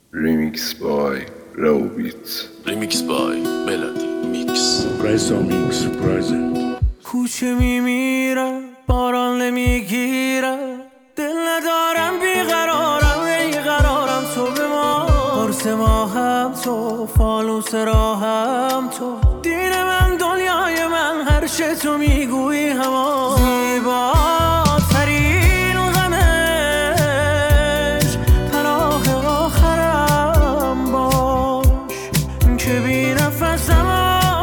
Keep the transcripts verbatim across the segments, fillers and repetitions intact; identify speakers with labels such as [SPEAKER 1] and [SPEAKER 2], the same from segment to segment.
[SPEAKER 1] Remix by Raubit.
[SPEAKER 2] Remix by Melody Mix.
[SPEAKER 3] Surprise on mix, surprising.
[SPEAKER 4] کوچه میمیرم باران نمیگیرم دل ندارم بیقرارم بیقرارم تو به ما قرص ماهم تو فانوس راهم تو دین من دنیای من هر چه تو میگویی همان زیباترین غمش پناه آخرم باش که بی نفسم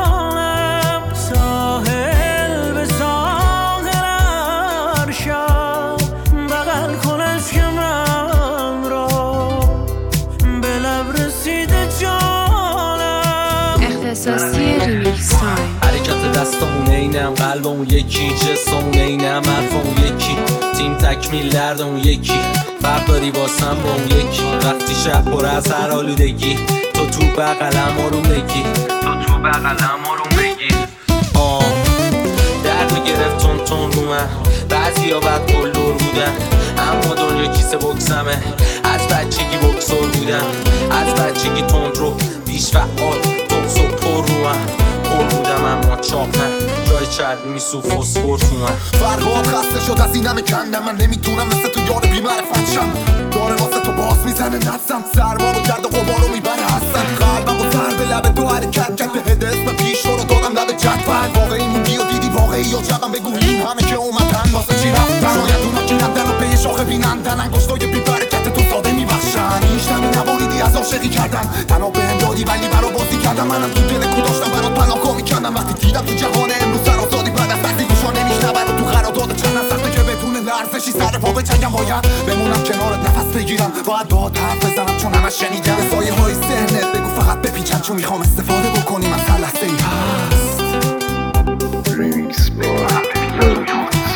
[SPEAKER 5] اختصاصی ریمیکس تایم.
[SPEAKER 6] حرکت دستامون اینم قلبمون یکی جسممون اینم حرفمون یکی تیم تکمیل دردمون یکی فرق داری واسم با اون یکی وقتی شب پر از هر آلودگی تو تو بغلم آروم بگی تو تو بغلم آروم بگی آه دردو گرفت تون تون رو من بعضی ها بد قلدر بودن اما دنیا کیسه بکسمه از بچگی بکسور بودم از بچگی تند رو بیش فعال تغز و پر رو من پر بودم اما چاق نه جای چربی میسو فسفور تو من
[SPEAKER 7] فرهاد خسته شد از این همه کندم من نمیتونم مثل تو یار بی‌معرفت شم داره واسه تو باز میزنه نفسم سربارو کرد و غبارو میبره هستن قلبم و سر به لب تو حرکت کرد به هد اسم پیش رو دادم لب جدول واقعی موندی و دیدی واقعی و جبم بگو این همه که اومدن واسه چی رفتن شاید اونا کی ندن و پی شاخه بینندن انگشتای بی برکت تو ساده میبخشن هیچ نمی نباریدی از عاشقی کردن تنها بهم دادی ولی برا بازی کردم منم تو دل کو داشتم برات پناهگاه میکردم وقتی دیدم تو جهان امروز سر آزادی بعد از وقتی گوشا نمیشنون و تو قرارداد چند از سخته که بدون لرزشی سر پا بجنگم باید بمونم کنارت نفس بگیرم باید باهات حرف بزنم چون همه شنیدم به سایه های ذهنت بگو فقط بپیچن چون میخوام استفاده بکنیم از هر لحظه ای هست
[SPEAKER 1] Remix by Raubit.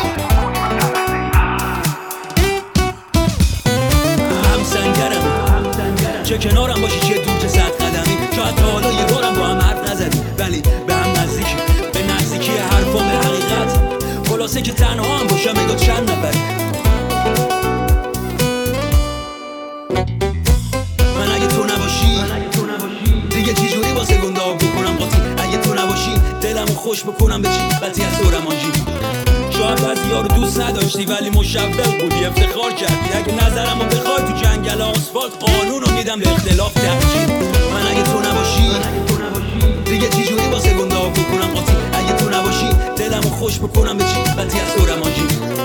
[SPEAKER 8] هم سنگرم چه کنارم باشی چه دور چه صد قدمی شاید تا حالا یه بارم با هم حرف نزدی ولی به هم نزدیکی به نزدیکی حرفام به حقیقت خلاصه که تنها هم باشم بگاه چند نفری من اگه تو نباشی دیگه چی جوری واسه گنده آب بکنم قاطی اگه تو نباشی دلمو خوش بکنم به چی بطی از تو رمانجی شاید بعضی ها رو دوست نداشتی ولی مشوق بودی افتخار کردی اگه نظرمو بخوای تو جنگل آسفالت قانون رو میدم به اختلاف ترجیح من اگه تو نباشی دیگه چی جوری واسه گنده آب بکنم قاطی اگه تو نباشی دلمو خوش بکنم به چی بطی از تو رمانجی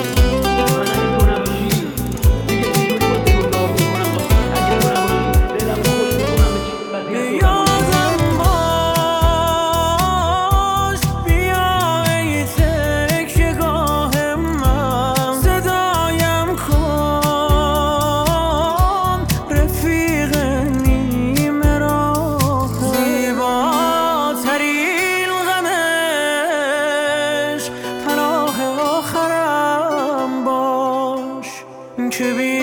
[SPEAKER 4] که بی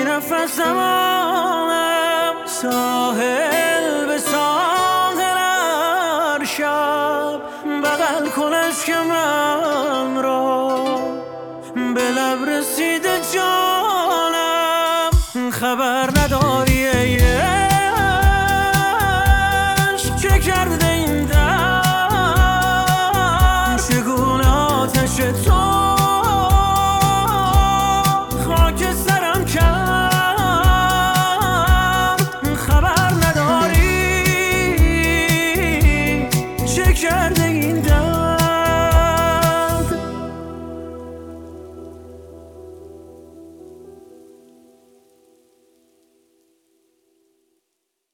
[SPEAKER 4] نفسم ساحل به ساحل هر شب بغل کنش که من را به لب رسیده جانم خبر نداری ای عشق چه کرده این